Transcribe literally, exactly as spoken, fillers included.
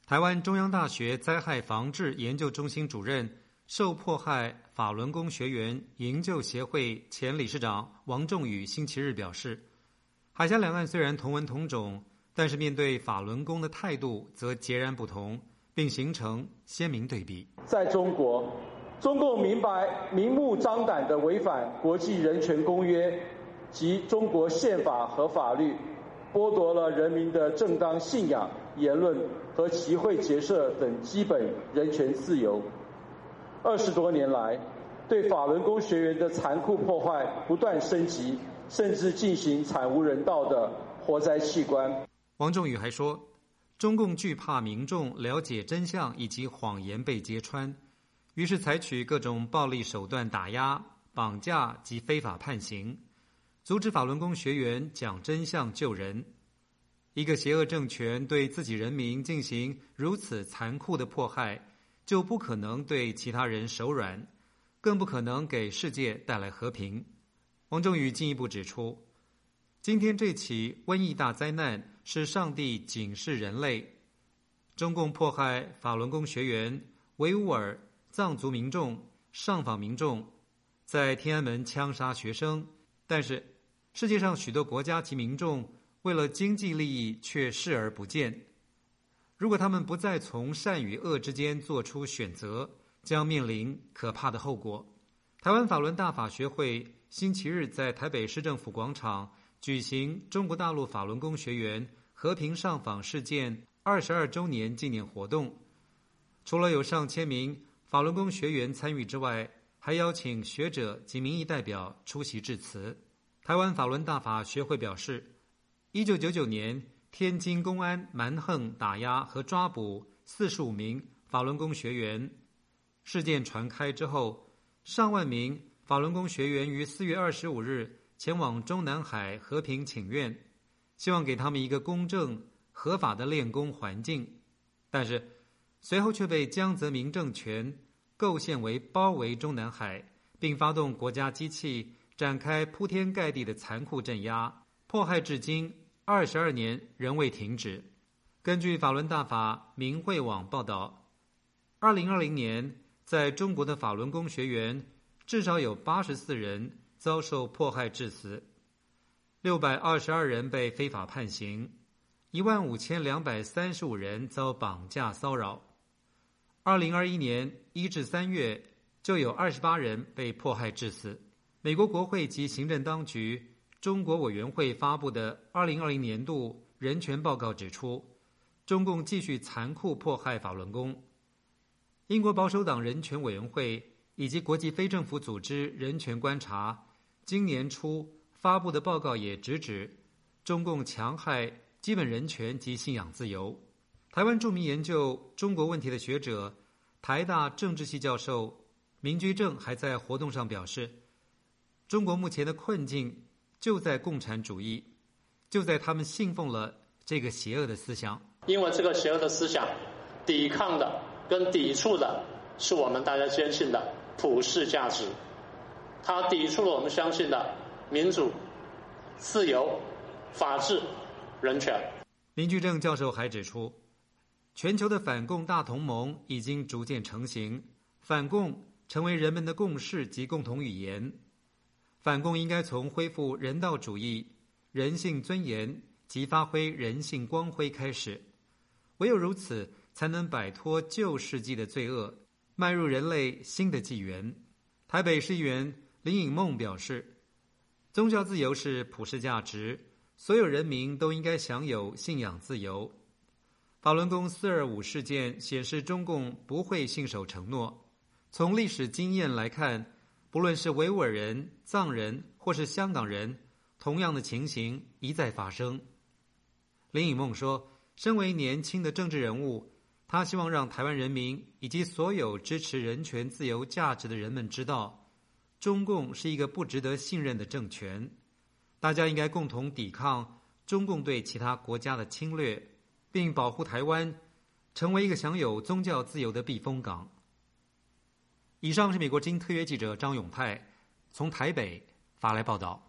台湾中央大学灾害防治研究中心主任、受迫害法轮功学员营救协会前理事长王仲宇星期日表示，海峡两岸虽然同文同种，但是面对法轮功的态度则截然不同，并形成鲜明对比。 在中国，中共明白明目张胆地违反国际人权公约及中国宪法和法律，剥夺了人民的正当信仰、言论和集会结社等基本人权自由。二十多年来，对法轮功学员的残酷破坏不断升级，甚至进行惨无人道的活摘器官。 王仲宇还说，中共惧怕民众了解真相以及谎言被揭穿，于是采取各种暴力手段打压、绑架及非法判刑，阻止法轮功学员讲真相救人。一个邪恶政权对自己人民进行如此残酷的迫害，就不可能对其他人手软，更不可能给世界带来和平。王仲宇进一步指出，今天这起瘟疫大灾难是上帝警示人类，中共迫害法轮功学员、维吾尔、藏族民众、上访民众，在天安门枪杀学生，但是世界上许多国家及民众为了经济利益却视而不见。如果他们不再从善与恶之间做出选择，将面临可怕的后果。台湾法轮大法学会星期日在台北市政府广场举行中国大陆法轮功学员和平上访事件二十二周年纪念活动。除了有上千名法轮功学员参与之外，还邀请学者及民意代表出席致辞。台湾法轮大法学会表示，一九九九年天津公安蛮横打压和抓捕四十五名法轮功学员，事件传开之后，上万名法轮功学员于四月二十五日前往中南海和平请愿，希望给他们一个公正合法的练功环境。但是随后却被江泽民政权构陷为包围中南海，并发动国家机器展开铺天盖地的残酷镇压，迫害至今二十二年仍未停止。根据法轮大法明慧网报道，二零二零年在中国的法轮功学员至少有八十四人遭受迫害致死，六百二十二人被非法判刑，一万五千两百三十五人遭绑架骚扰。二零二一年一至三月就有二十八人被迫害致死。美国国会及行政当局中国委员会发布的二零二零年度人权报告指出，中共继续残酷迫害法轮功。英国保守党人权委员会以及国际非政府组织人权观察今年初发布的报告也直指中共强害基本人权及信仰自由。台湾著名研究中国问题的学者、台大政治系教授明居正还在活动上表示，中国目前的困境就在共产主义，就在他们信奉了这个邪恶的思想。 因为这个邪恶的思想抵抗的跟抵触的是我们大家坚信的普世价值，它抵触了我们相信的民主、自由、法治、人权。 林居正教授还指出，全球的反共大同盟已经逐渐成型，反共成为人们的共识及共同语言。反共应该从恢复人道主义、人性尊严及发挥人性光辉开始，唯有如此，才能摆脱旧世纪的罪恶，迈入人类新的纪元。台北市议员林颖梦表示，宗教自由是普世价值，所有人民都应该享有信仰自由。法轮功四二五事件显示中共不会信守承诺。从历史经验来看，不论是维吾尔人、藏人或是香港人，同样的情形一再发生。林颖梦说，身为年轻的政治人物，他希望让台湾人民以及所有支持人权自由价值的人们知道，中共是一个不值得信任的政权，大家应该共同抵抗中共对其他国家的侵略，并保护台湾成为一个享有宗教自由的避风港。以上是美国之音特约记者张永泰从台北发来报道。